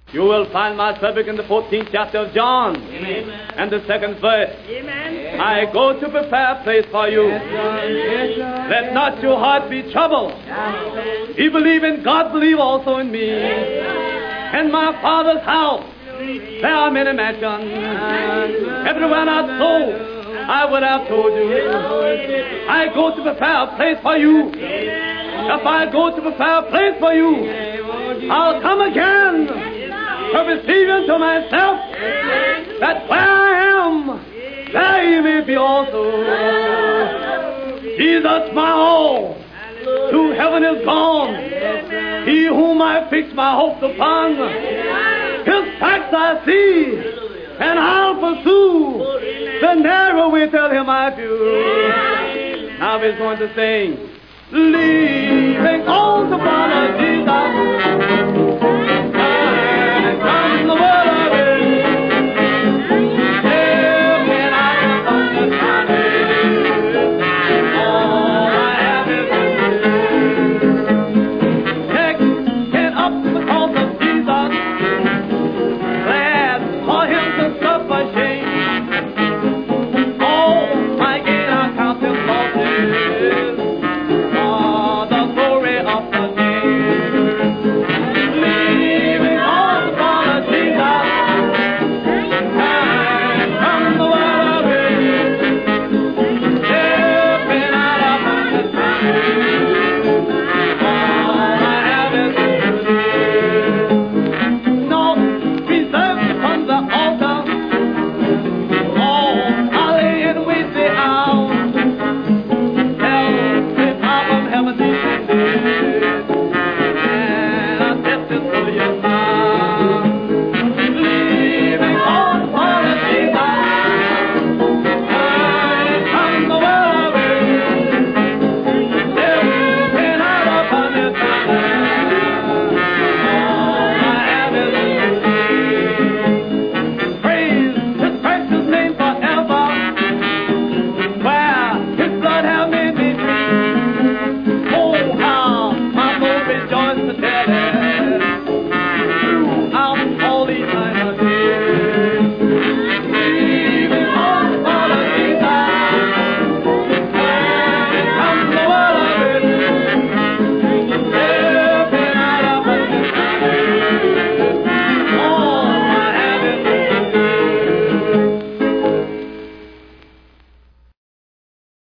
You will find my subject in the 14th chapter of John. Amen. And the 2nd verse. Amen. I go to prepare a place for you. Let not your heart be troubled. You believe in God, believe also in me. In my Father's house there are many mansions. Everywhere not so, I would have told you. I go to prepare a place for you. If I go to prepare a place for you, I'll come again to receive you to myself, that where I am, there you may be also. Jesus, my all, to heaven is gone. He whom I fix my hopes upon, his facts I see, and I'll pursue the narrow way till him I do. Now he's going to sing, leaving all to follow Jesus.